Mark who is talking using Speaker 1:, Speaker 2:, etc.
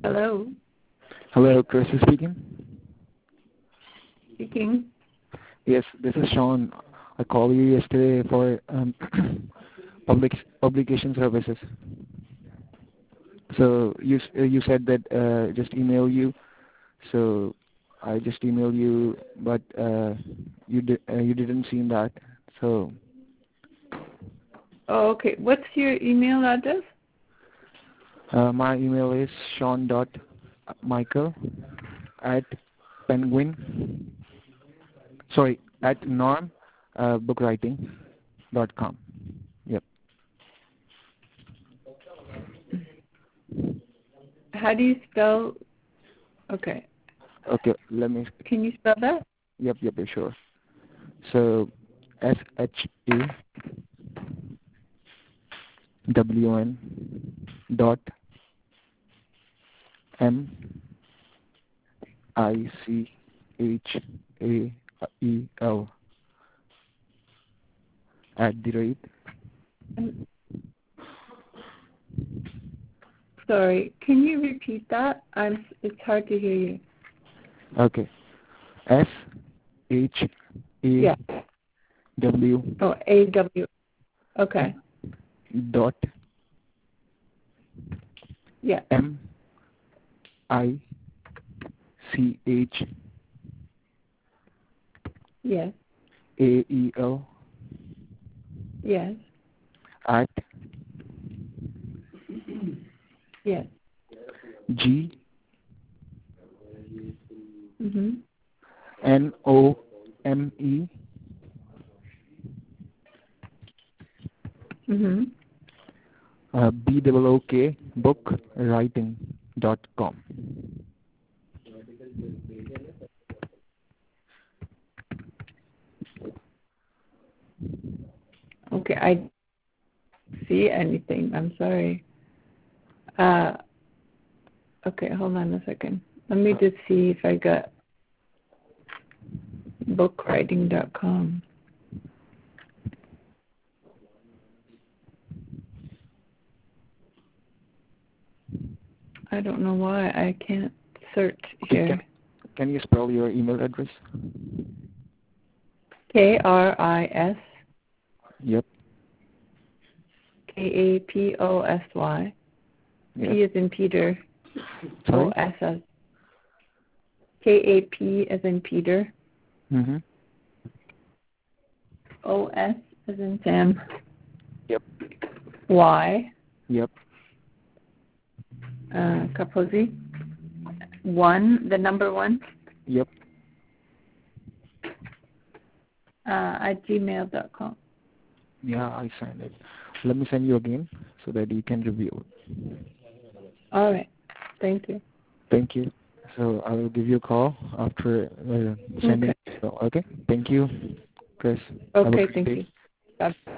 Speaker 1: Hello.
Speaker 2: Hello, Chris is speaking.
Speaker 1: Speaking.
Speaker 2: Yes, this is Sean. I called you yesterday for publication services. So you said that just email you. So I just emailed you, but you didn't see that. So
Speaker 1: Oh, okay. What's your email address?
Speaker 2: my email is sean.michael@penguin. Sorry, at normbookWriting.com. Yep.
Speaker 1: How do you spell? Okay.
Speaker 2: Okay, let me.
Speaker 1: Can you spell that?
Speaker 2: Yep, sure. So, SHAWN dot MICHAEL @
Speaker 1: Um, sorry. Can you repeat that? It's hard to hear you.
Speaker 2: Okay.
Speaker 1: Yeah.
Speaker 2: SHAWN
Speaker 1: Oh, AW. Okay.
Speaker 2: dot
Speaker 1: Yeah.
Speaker 2: MICHAEL
Speaker 1: Yes. Yes.
Speaker 2: at
Speaker 1: Yes.
Speaker 2: GNOME
Speaker 1: Mhm. Mhm.
Speaker 2: BOOK bookwriting.com.
Speaker 1: Okay. I see anything. I'm sorry. Okay. Hold on a second. Let me just see if I got bookwriting.com. I don't know why I can't search
Speaker 2: Okay,
Speaker 1: here.
Speaker 2: can you spell your email address?
Speaker 1: KRIS
Speaker 2: Yep.
Speaker 1: KAPOSY.
Speaker 2: Yep.
Speaker 1: P as in Peter.
Speaker 2: Sorry?
Speaker 1: OSS. KAP as in Peter.
Speaker 2: Mhm.
Speaker 1: OS as in Sam.
Speaker 2: Yep.
Speaker 1: Y.
Speaker 2: Yep.
Speaker 1: Kaposi. 1, the number 1.
Speaker 2: Yep.
Speaker 1: At gmail.com.
Speaker 2: Yeah, I signed it. Let me send you again so that you can review it.
Speaker 1: All right. Thank you.
Speaker 2: Thank you. So I will give you a call after sending.
Speaker 1: Okay.
Speaker 2: Okay. Thank you, Chris. Have a
Speaker 1: Okay,
Speaker 2: great
Speaker 1: thank
Speaker 2: day.
Speaker 1: you. Bye.